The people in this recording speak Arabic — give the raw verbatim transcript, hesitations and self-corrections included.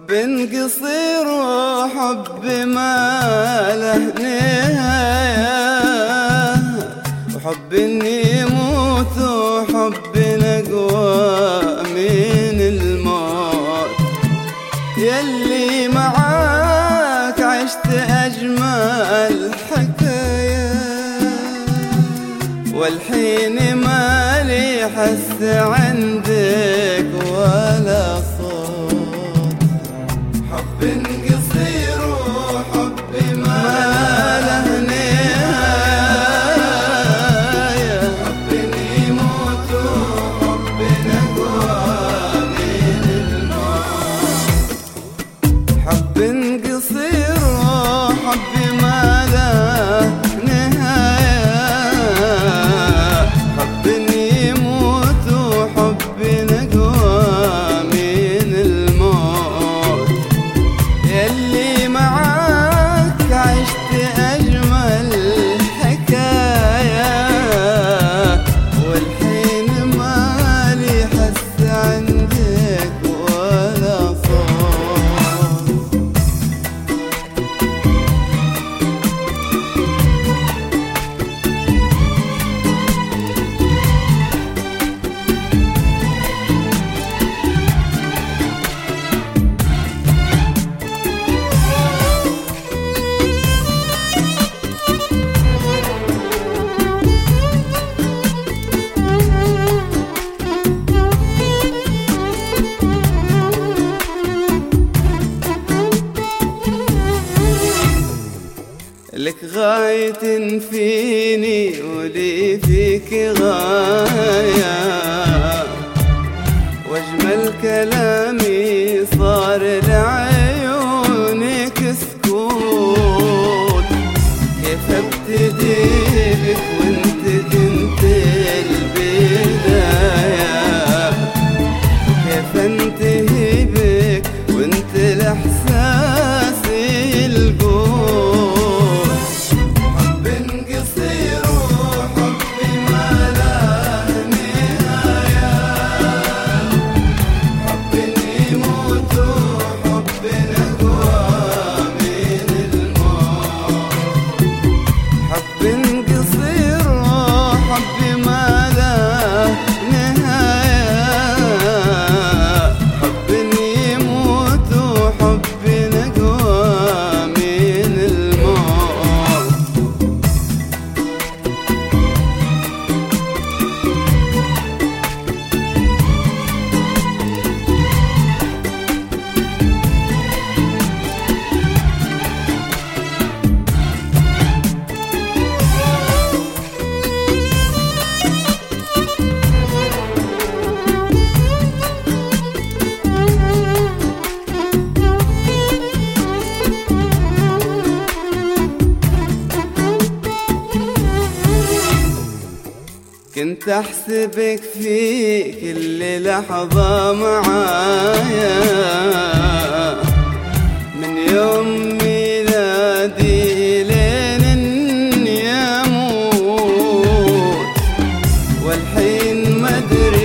قصير وحب ما له نهاية، وحب إني يموت وحب نقوى من الموت. يلي معاك عشت أجمل حكاية، والحين مالي حس عندك ولا صوت. حب قصير وحب ما له نهاية، حب يموت وحب نقوى من الموت. حب قصير وحب ما له نهاية، حب يموت وحب نقوى من الموت. يلي معاك عشت أجمل حكاية، والحين مالي حس عندك ولا صوت. لك غاية فيني ولي فيك غاية، واجمل كلامي صار لعيونك سكوت. كيف ابتدي بك وانت كنت البداية، كيف انتهي بك وانت لإحساسي القوت. كنت أحسبك في كل لحظة معايا، من يوم ميلادي لين إني أموت. والحين ما أدري